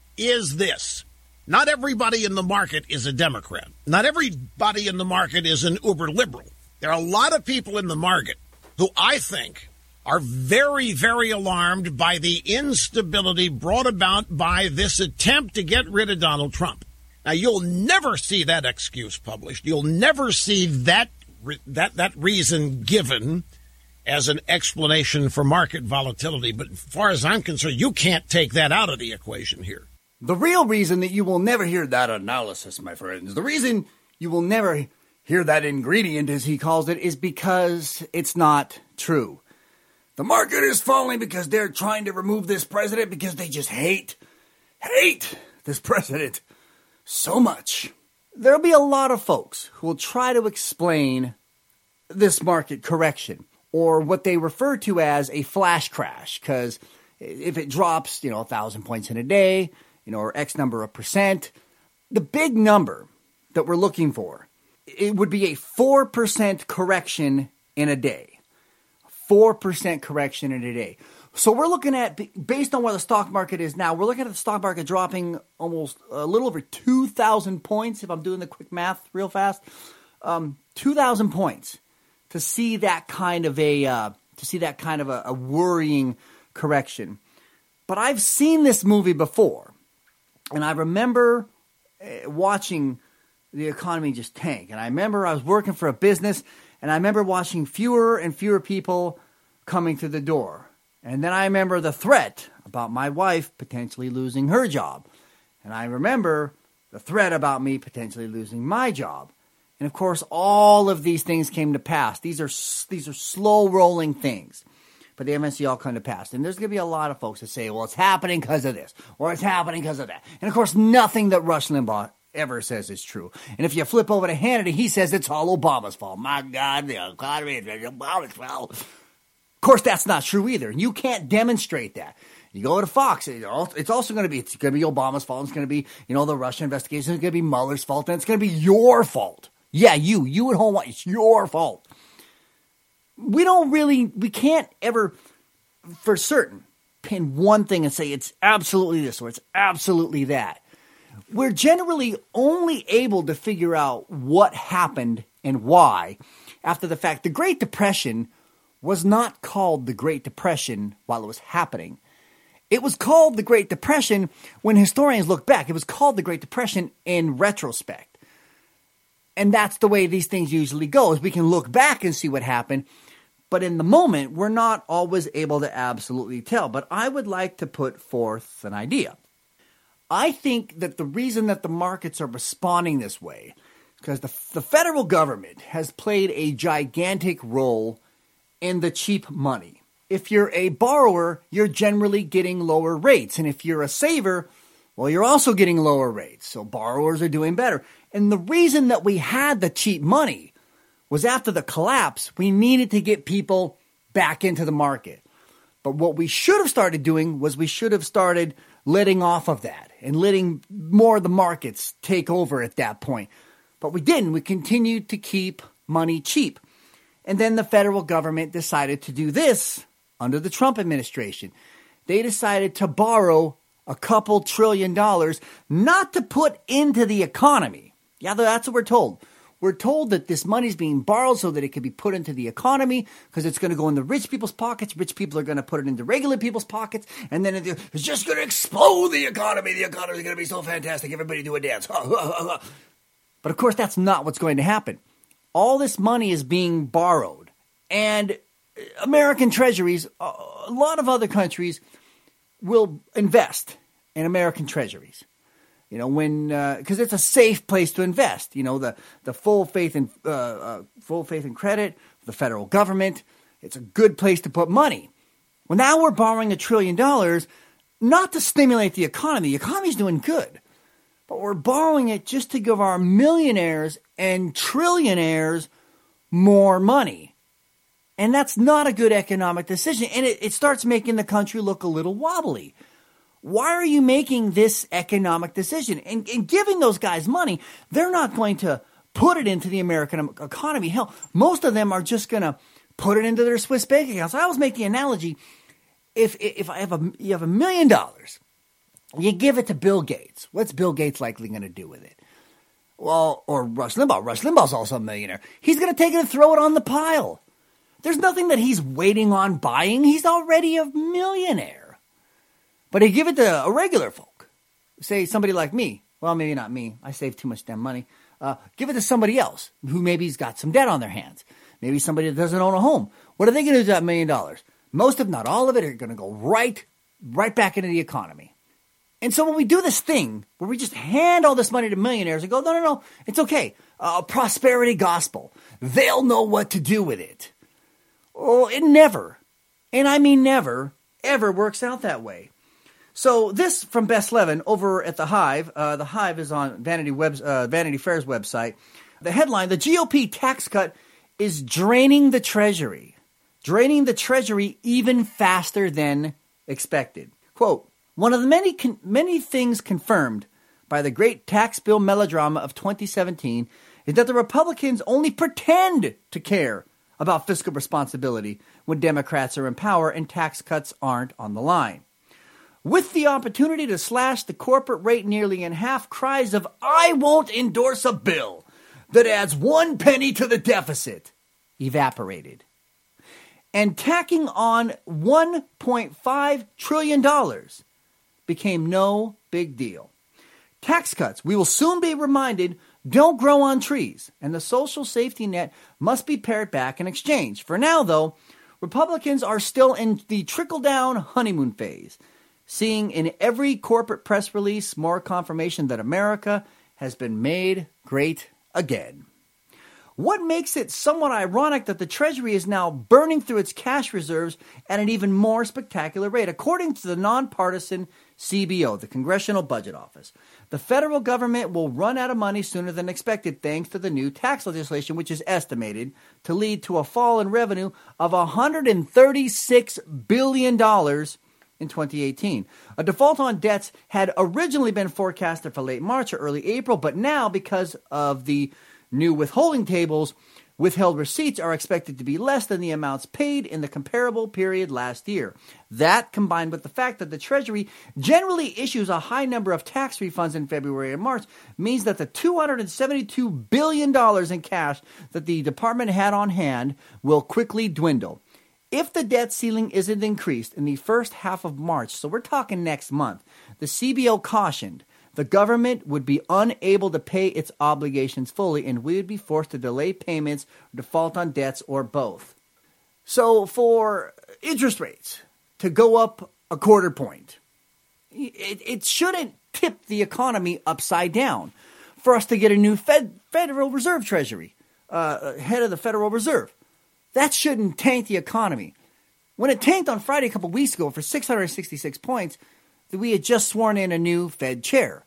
is this. Not everybody in the market is a Democrat. Not everybody in the market is an uber liberal. There are a lot of people in the market who I think are very, very alarmed by the instability brought about by this attempt to get rid of Donald Trump. Now, you'll never see that excuse published. You'll never see that that that reason given as an explanation for market volatility. But as far as I'm concerned, you can't take that out of the equation here. The real reason that you will never hear that analysis, my friends, the reason you will never hear that ingredient, as he calls it, is because it's not true. The market is falling because they're trying to remove this president because they just hate, hate this president so much. There'll be a lot of folks who will try to explain this market correction, or what they refer to as a flash crash, because if it drops, you know, a thousand points in a day, you know, or X number of percent, the big number that we're looking for, it would be a four percent correction in a day. four percent correction in a day. So we're looking at, based on where the stock market is now, we're looking at the stock market dropping almost a little over two thousand points, if I'm doing the quick math real fast, um, two thousand points to see that kind of a, uh, to see that kind of a, a worrying correction. But I've seen this movie before, and I remember uh, watching the economy just tank. And I remember I was working for a business, and I remember watching fewer and fewer people coming through the door. And then I remember the threat about my wife potentially losing her job. And I remember the threat about me potentially losing my job. And of course, all of these things came to pass. These are these are slow-rolling things, but they eventually all come to pass. And there's going to be a lot of folks that say, well, it's happening because of this, or it's happening because of that. And of course, nothing that Rush Limbaugh ever says is true. And if you flip over to Hannity, he says it's all Obama's fault. My God, the economy is Obama's fault. Of course, that's not true either. You can't demonstrate that. You go to Fox, it's also going to be, it's going to be Obama's fault. It's going to be, you know, the Russia investigation. It's going to be Mueller's fault. And it's going to be your fault. Yeah, you, you at home, it's your fault. We don't really, we can't ever, for certain, pin one thing and say it's absolutely this or it's absolutely that. We're generally only able to figure out what happened and why after the fact. The Great Depression was not called the Great Depression while it was happening. It was called the Great Depression when historians look back. It was called the Great Depression in retrospect. And that's the way these things usually go, is we can look back and see what happened. But in the moment, we're not always able to absolutely tell. But I would like to put forth an idea. I think that the reason that the markets are responding this way is because the, the federal government has played a gigantic role in the cheap money. If you're a borrower, you're generally getting lower rates. And if you're a saver, well, you're also getting lower rates. So borrowers are doing better. And the reason that we had the cheap money was after the collapse, we needed to get people back into the market. But what we should have started doing was we should have started letting off of that and letting more of the markets take over at that point. But we didn't. We continued to keep money cheap. And then the federal government decided to do this under the Trump administration. They decided to borrow a couple trillion dollars not to put into the economy. Yeah, that's what we're told. We're told that this money is being borrowed so that it can be put into the economy because it's going to go in the rich people's pockets. Rich people are going to put it into regular people's pockets. And then it's just going to explode the economy. The economy is going to be so fantastic. Everybody do a dance. But of course, that's not what's going to happen. All this money is being borrowed. And American treasuries, a lot of other countries will invest in American treasuries. You know, when because uh, it's a safe place to invest. You know, the the full faith in uh, uh, full faith and credit, the federal government. It's a good place to put money. Well, now we're borrowing a trillion dollars, not to stimulate the economy. The economy's doing good, but we're borrowing it just to give our millionaires and trillionaires more money, and that's not a good economic decision. And it, it starts making the country look a little wobbly. Why are you making this economic decision? And, and giving those guys money, they're not going to put it into the American economy. Hell, most of them are just going to put it into their Swiss bank accounts. I always make the analogy, if if I have a, you have a million dollars, you give it to Bill Gates. What's Bill Gates likely going to do with it? Well, or Rush Limbaugh. Rush Limbaugh's also a millionaire. He's going to take it and throw it on the pile. There's nothing that he's waiting on buying. He's already a millionaire. But he give it to a regular folk. Say somebody like me. Well, maybe not me. I save too much damn money. Uh, give it to somebody else who maybe's got some debt on their hands. Maybe somebody that doesn't own a home. What are they going to do with that million dollars? Most, if not all of it, are going to go right, right back into the economy. And so when we do this thing where we just hand all this money to millionaires and go, no, no, no, it's okay. Uh, prosperity gospel. They'll know what to do with it. Oh, it never, and I mean never, ever works out that way. So this from Bess Levin over at The Hive. Uh, the Hive is on Vanity, Web's, uh, Vanity Fair's website. The headline, the G O P tax cut is draining the Treasury. Draining the Treasury even faster than expected. Quote, one of the many, con- many things confirmed by the great tax bill melodrama of twenty seventeen is that the Republicans only pretend to care about fiscal responsibility when Democrats are in power and tax cuts aren't on the line. With the opportunity to slash the corporate rate nearly in half, cries of, I won't endorse a bill that adds one penny to the deficit, evaporated. And tacking on one point five trillion dollars became no big deal. Tax cuts, we will soon be reminded, don't grow on trees, and the social safety net must be pared back in exchange. For now, though, Republicans are still in the trickle-down honeymoon phase, seeing in every corporate press release more confirmation that America has been made great again. What makes it somewhat ironic that the Treasury is now burning through its cash reserves at an even more spectacular rate? According to the nonpartisan C B O, the Congressional Budget Office, the federal government will run out of money sooner than expected thanks to the new tax legislation, which is estimated to lead to a fall in revenue of one hundred thirty-six billion dollars in twenty eighteen. A default on debts had originally been forecasted for late March or early April, but now, because of the new withholding tables, withheld receipts are expected to be less than the amounts paid in the comparable period last year. That, combined with the fact that the Treasury generally issues a high number of tax refunds in February and March, means that the two hundred seventy-two billion dollars in cash that the department had on hand will quickly dwindle. If the debt ceiling isn't increased in the first half of March, so we're talking next month, the C B O cautioned the government would be unable to pay its obligations fully and we would be forced to delay payments, default on debts, or both. So for interest rates to go up a quarter point, it, it shouldn't tip the economy upside down. for us to get a new Fed, Federal Reserve Treasury, uh, head of the Federal Reserve. That shouldn't tank the economy. When it tanked on Friday a couple weeks ago for six hundred sixty-six points, we had just sworn in a new Fed chair.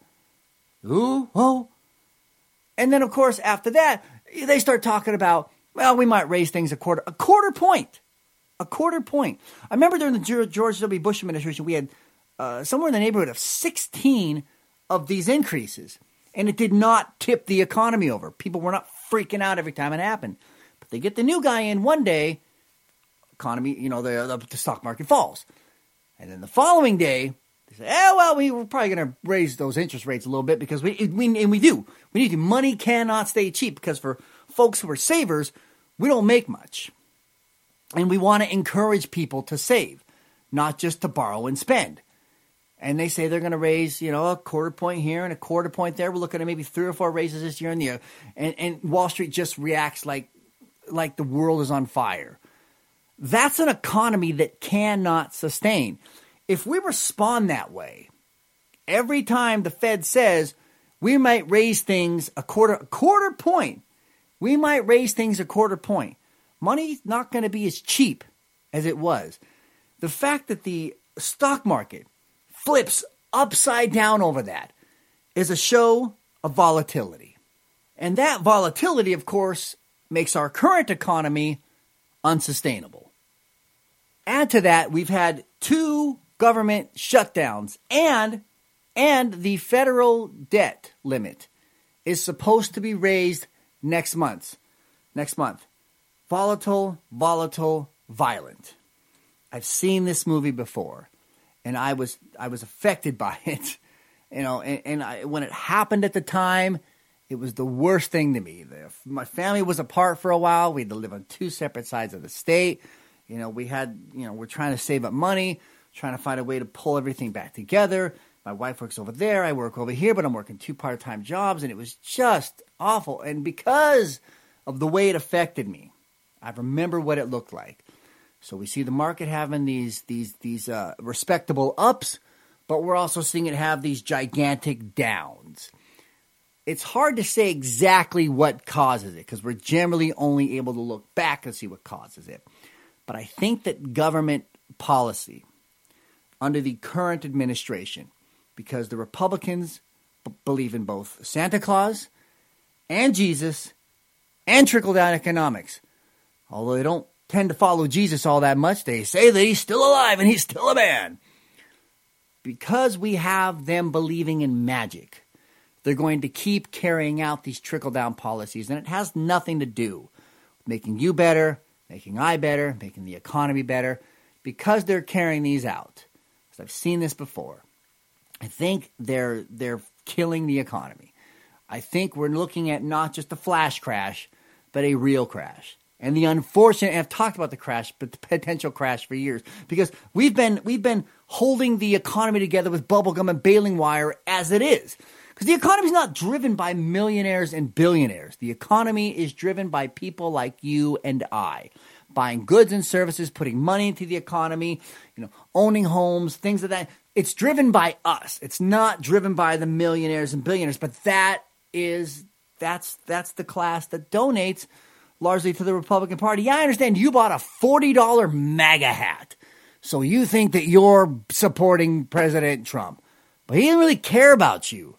Ooh, oh. And then, of course, after that, they start talking about, well, we might raise things a quarter, a quarter point. A quarter point. I remember during the George W. Bush administration, we had uh, somewhere in the neighborhood of sixteen of these increases. And it did not tip the economy over. People were not freaking out every time it happened. But they get the new guy in one day, economy, you know, the, the, the stock market falls. And then the following day, they say, oh, well, we, we're probably going to raise those interest rates a little bit because we, we, and we do. We need to. Money cannot stay cheap because for folks who are savers, we don't make much. And we want to encourage people to save, not just to borrow and spend. And they say they're going to raise, you know, a quarter point here and a quarter point there. We're looking at maybe three or four raises this year in the year. And, and Wall Street just reacts like, like the world is on fire. That's an economy that cannot sustain. If we respond that way, every time the Fed says we might raise things a quarter, a quarter point, we might raise things a quarter point. Money's not going to be as cheap as it was. The fact that the stock market flips upside down over that is a show of volatility. And that volatility, of course, makes our current economy unsustainable. Add to that, we've had two government shutdowns, and and the federal debt limit is supposed to be raised next month. Next month. Volatile, volatile, violent. I've seen this movie before, and I was I was affected by it. You know, and, and I, when it happened at the time, it was the worst thing to me. The, my family was apart for a while. We had to live on two separate sides of the state. You know, we had, you know, we're trying to save up money, trying to find a way to pull everything back together. My wife works over there. I work over here, but I'm working two part-time jobs, and it was just awful. And because of the way it affected me, I remember what it looked like. So we see the market having these these these uh, respectable ups, but we're also seeing it have these gigantic downs. It's hard to say exactly what causes it because we're generally only able to look back and see what causes it. But I think that government policy under the current administration, because the Republicans b- believe in both Santa Claus and Jesus and trickle-down economics. Although they don't tend to follow Jesus all that much, they say that he's still alive and he's still a man. Because we have them believing in magic, they're going to keep carrying out these trickle-down policies, and it has nothing to do with making you better, making I better, making the economy better, because they're carrying these out. Because I've seen this before. I think they're they're killing the economy. I think we're looking at not just a flash crash, but a real crash. And the unfortunate, and I've talked about the crash, but the potential crash for years, because we've been we've been holding the economy together with bubblegum and baling wire as it is. Because the economy is not driven by millionaires and billionaires. The economy is driven by people like you and I, buying goods and services, putting money into the economy, you know, owning homes, things like that. It's driven by us. It's not driven by the millionaires and billionaires. But that is that's that's the class that donates largely to the Republican Party. Yeah, I understand you bought a forty dollars MAGA hat, so you think that you're supporting President Trump. But he didn't really care about you.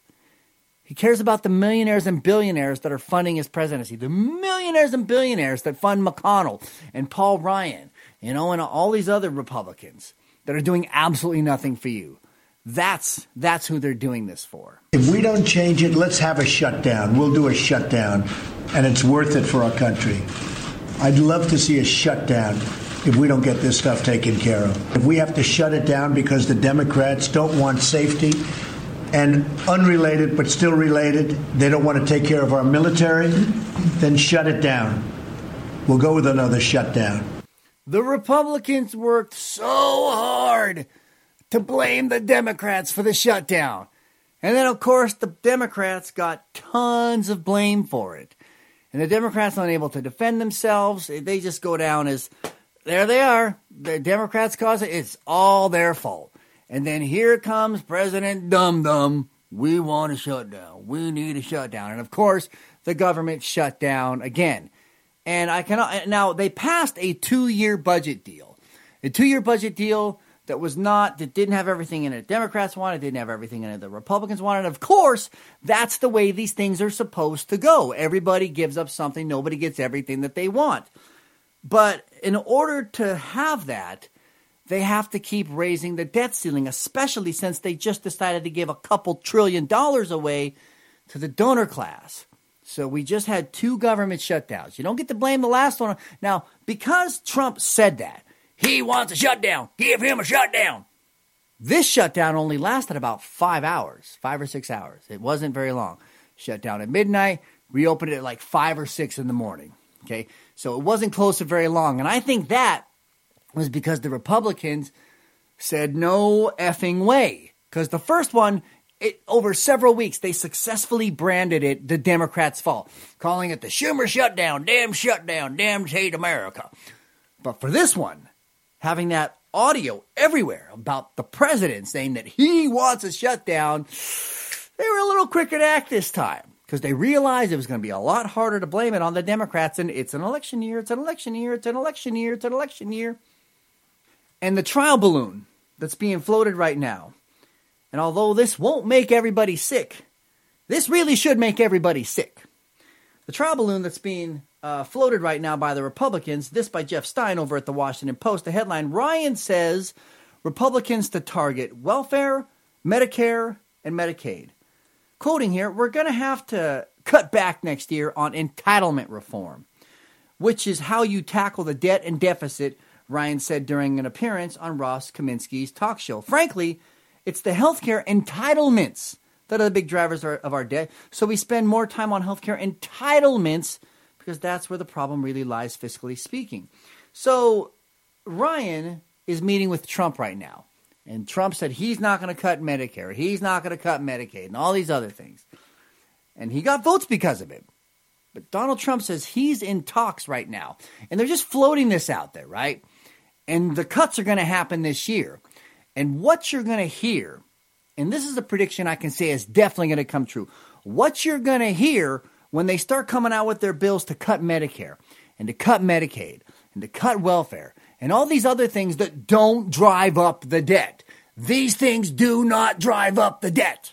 He cares about the millionaires and billionaires that are funding his presidency. The millionaires and billionaires that fund McConnell and Paul Ryan, you know, and all these other Republicans that are doing absolutely nothing for you. That's that's who they're doing this for. If we don't change it, let's have a shutdown. We'll do a shutdown, and it's worth it for our country. I'd love to see a shutdown if we don't get this stuff taken care of. If we have to shut it down because the Democrats don't want safety, and unrelated but still related, they don't want to take care of our military, then shut it down. We'll go with another shutdown. The Republicans worked so hard to blame the Democrats for the shutdown. And then, of course, the Democrats got tons of blame for it. And the Democrats aren't able to defend themselves. They just go down as, there they are. The Democrats caused it. It's all their fault. And then here comes President Dum Dum We want a shutdown. We need a shutdown. And of course, the government shut down again. And I cannot, now they passed a two-year budget deal. A two-year budget deal that was not, that didn't have everything in it Democrats wanted, didn't have everything in it the Republicans wanted. Of course, that's the way these things are supposed to go. Everybody gives up something. Nobody gets everything that they want. But in order to have that, they have to keep raising the debt ceiling, especially since they just decided to give a couple trillion dollars away to the donor class. So we just had two government shutdowns. You don't get to blame the last one. Now, because Trump said that, he wants a shutdown. Give him a shutdown. This shutdown only lasted about five hours, five or six hours. It wasn't very long. Shut down at midnight, reopened it at like five or six in the morning. Okay, so it wasn't close to very long. And I think that was because the Republicans said no effing way. Because the first one, it, over several weeks, they successfully branded it the Democrats' fault, calling it the Schumer shutdown, damn shutdown, damn hate America. But for this one, having that audio everywhere about the president saying that he wants a shutdown, they were a little quicker to act this time because they realized it was going to be a lot harder to blame it on the Democrats. And it's an election year, it's an election year, it's an election year, it's an election year. And the trial balloon that's being floated right now, and although this won't make everybody sick, this really should make everybody sick. The trial balloon that's being uh, floated right now by the Republicans, this by Jeff Stein over at the Washington Post, the headline, Ryan says Republicans to target welfare, Medicare, and Medicaid. Quoting here, we're going to have to cut back next year on entitlement reform, which is how you tackle the debt and deficit, Ryan said during an appearance on Ross Kaminsky's talk show. Frankly, it's the healthcare entitlements that are the big drivers of our debt. So we spend more time on healthcare entitlements because that's where the problem really lies, fiscally speaking. So Ryan is meeting with Trump right now. And Trump said he's not going to cut Medicare. He's not going to cut Medicaid and all these other things. And he got votes because of it. But Donald Trump says he's in talks right now. And they're just floating this out there, right? And the cuts are going to happen this year. And what you're going to hear, and this is a prediction I can say is definitely going to come true. What you're going to hear when they start coming out with their bills to cut Medicare and to cut Medicaid and to cut welfare and all these other things that don't drive up the debt. These things do not drive up the debt.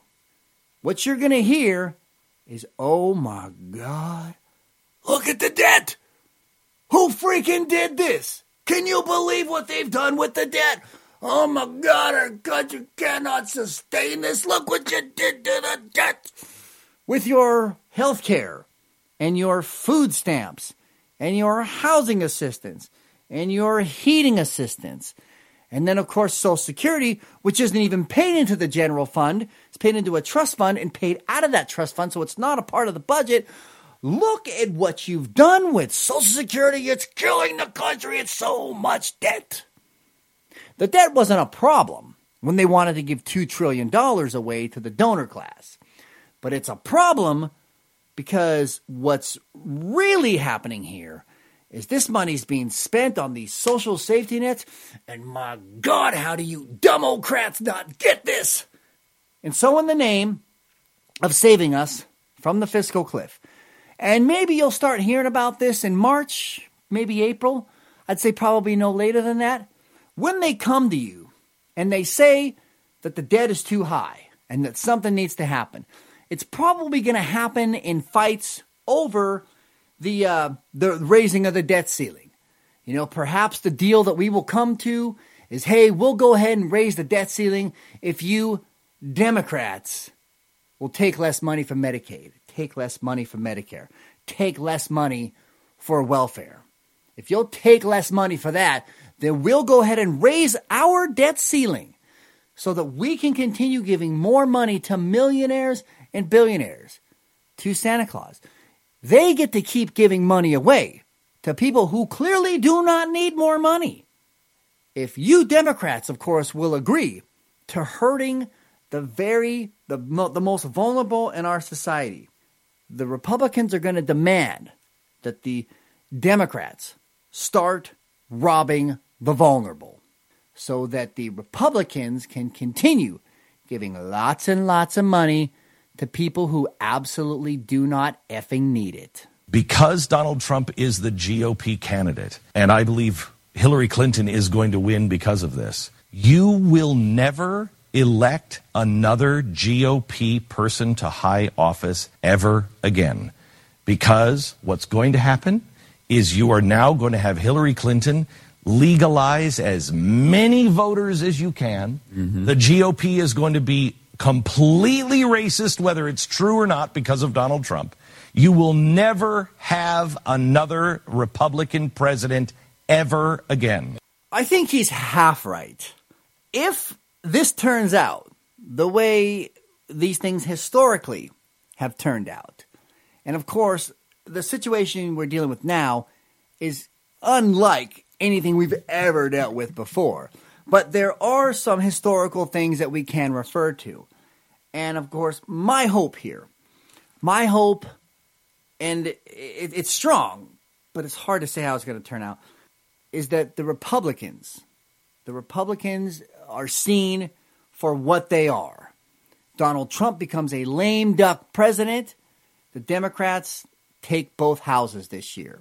What you're going to hear is, oh my God, look at the debt. Who freaking did this? Can you believe what they've done with the debt? Oh my God, our country cannot sustain this. Look what you did to the debt. With your health care and your food stamps and your housing assistance and your heating assistance. And then, of course, Social Security, which isn't even paid into the general fund. It's paid into a trust fund and paid out of that trust fund, so it's not a part of the budget. Look at what you've done with Social Security. It's killing the country. It's so much debt. The debt wasn't a problem when they wanted to give two trillion dollars away to the donor class. But it's a problem because what's really happening here is this money's being spent on these social safety nets. And my God, how do you Democrats not get this? And so in the name of saving us from the fiscal cliff, and maybe you'll start hearing about this in March, maybe April. I'd say probably no later than that. When they come to you and they say that the debt is too high and that something needs to happen, it's probably going to happen in fights over the uh, the raising of the debt ceiling. You know, perhaps the deal that we will come to is, hey, we'll go ahead and raise the debt ceiling if you Democrats will take less money from Medicaid, take less money from Medicare, take less money for welfare. If you'll take less money for that, then we'll go ahead and raise our debt ceiling so that we can continue giving more money to millionaires and billionaires, to Santa Claus. They get to keep giving money away to people who clearly do not need more money. If you Democrats, of course, will agree to hurting the very, the, the most vulnerable in our society, the Republicans are going to demand that the Democrats start robbing the vulnerable so that the Republicans can continue giving lots and lots of money to people who absolutely do not effing need it. Because Donald Trump is the G O P candidate, and I believe Hillary Clinton is going to win because of this, you will never elect another G O P person to high office ever again. Because what's going to happen is you are now going to have Hillary Clinton legalize as many voters as you can. Mm-hmm. The G O P is going to be completely racist, whether it's true or not, because of Donald Trump. You will never have another Republican president ever again. I think he's half right. If this turns out the way these things historically have turned out, and of course, the situation we're dealing with now is unlike anything we've ever dealt with before. But there are some historical things that we can refer to. And of course, my hope here, my hope, and it, it's strong, but it's hard to say how it's going to turn out, is that the Republicans, the Republicans are seen for what they are. Donald Trump becomes a lame duck president. The Democrats take both houses this year.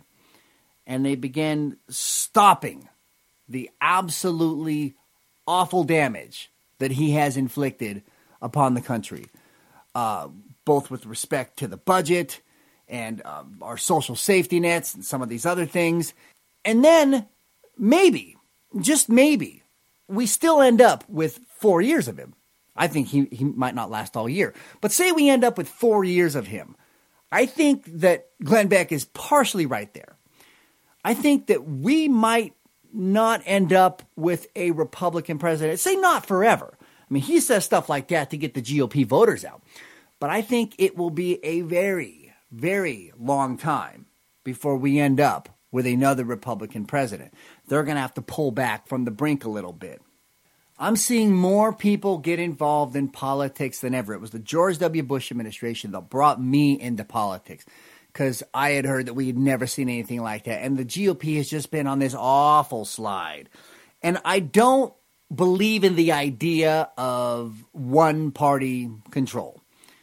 And they begin stopping the absolutely awful damage that he has inflicted upon the country, uh, both with respect to the budget and uh, our social safety nets and some of these other things. And then maybe, just maybe, we still end up with four years of him. I think he, he might not last all year. But say we end up with four years of him. I think that Glenn Beck is partially right there. I think that we might not end up with a Republican president. Say not forever. I mean, he says stuff like that to get the G O P voters out. But I think it will be a very, very long time before we end up with another Republican president. They're going to have to pull back from the brink a little bit. I'm seeing more people get involved in politics than ever. It was the George W. Bush administration that brought me into politics because I had heard that we had never seen anything like that. And the G O P has just been on this awful slide. And I don't believe in the idea of one-party control.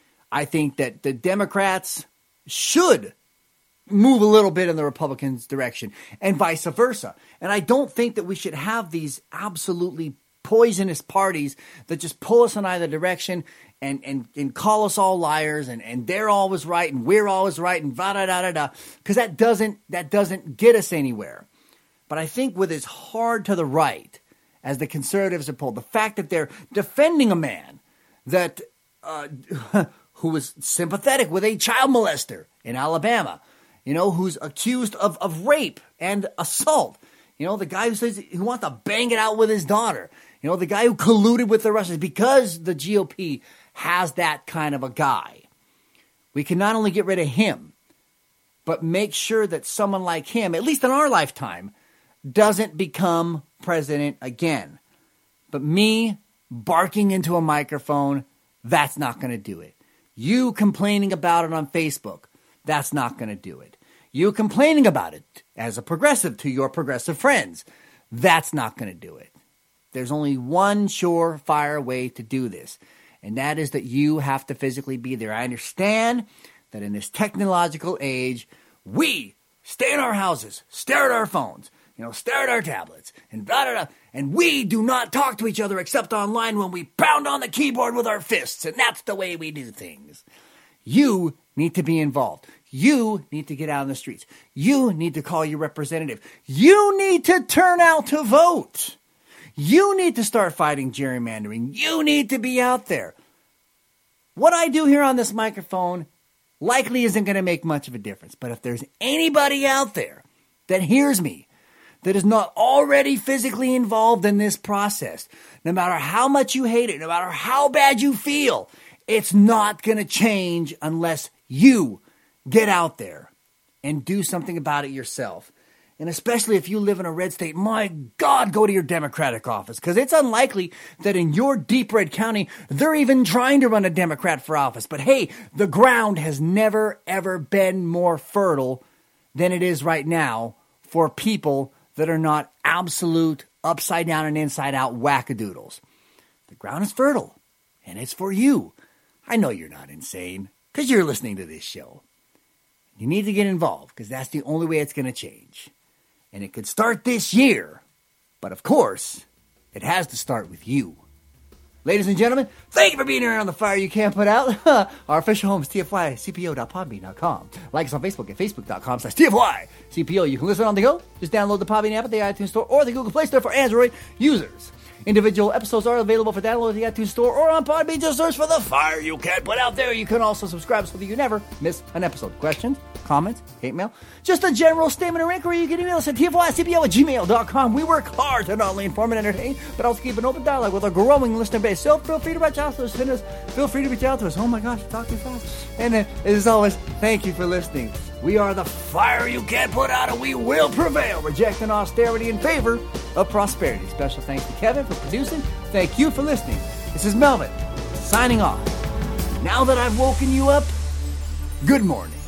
I think that the Democrats should move a little bit in the Republicans' direction and vice versa. And I don't think that we should have these absolutely poisonous parties that just pull us in either direction and, and, and call us all liars and, and they're always right and we're always right and da da da da da, because that doesn't that doesn't get us anywhere. But I think with as hard to the right as the conservatives are pulled, the fact that they're defending a man that uh, who was sympathetic with a child molester in Alabama, you know, who's accused of, of rape and assault, you know, the guy who says he wants to bang it out with his daughter. You know, the guy who colluded with the Russians, because the G O P has that kind of a guy. We can not only get rid of him, but make sure that someone like him, at least in our lifetime, doesn't become president again. But me barking into a microphone, that's not going to do it. You complaining about it on Facebook, that's not going to do it. You complaining about it as a progressive to your progressive friends, that's not going to do it. There's only one surefire way to do this, and that is that you have to physically be there. I understand that in this technological age, we stay in our houses, stare at our phones, you know, stare at our tablets, and blah, blah, blah, and we do not talk to each other except online when we pound on the keyboard with our fists, and that's the way we do things. You need to be involved. You need to get out in the streets. You need to call your representative. You need to turn out to vote. You need to start fighting gerrymandering. You need to be out there. What I do here on this microphone likely isn't going to make much of a difference. But if there's anybody out there that hears me, that is not already physically involved in this process, no matter how much you hate it, no matter how bad you feel, it's not going to change unless you get out there and do something about it yourself. And especially if you live in a red state, my God, go to your Democratic office. Because it's unlikely that in your deep red county, they're even trying to run a Democrat for office. But hey, the ground has never, ever been more fertile than it is right now for people that are not absolute upside down and inside out wackadoodles. The ground is fertile. And it's for you. I know you're not insane, because you're listening to this show. You need to get involved, because that's the only way it's going to change. And it could start this year. But of course, it has to start with you. Ladies and gentlemen, thank you for being here on The Fire You Can't Put Out. Our official home is T F Y C P O dot podbean dot com. Like us on Facebook at facebook.com slash TFY CPO. You can listen on the go. Just download the Podbean app at the iTunes Store or the Google Play Store for Android users. Individual episodes are available for download at the iTunes Store or on Podbean. Just search for The Fire You Can't Put Out there. You can also subscribe so that you never miss an episode. Questions, comments, hate mail, just a general statement or inquiry, you can email us at T F Y C P O at gmail dot com. We work hard to not only inform and entertain, but also keep an open dialogue with our growing listener base. So feel free to reach out to us. Send us feel free to reach out to us. Oh my gosh, I talk too fast. And uh, as always, thank you for listening. We are the fire you can't put out, and we will prevail, rejecting austerity in favor of prosperity. Special thanks to Kevin for producing. Thank you for listening. This is Melvin, signing off. Now that I've woken you up, good morning.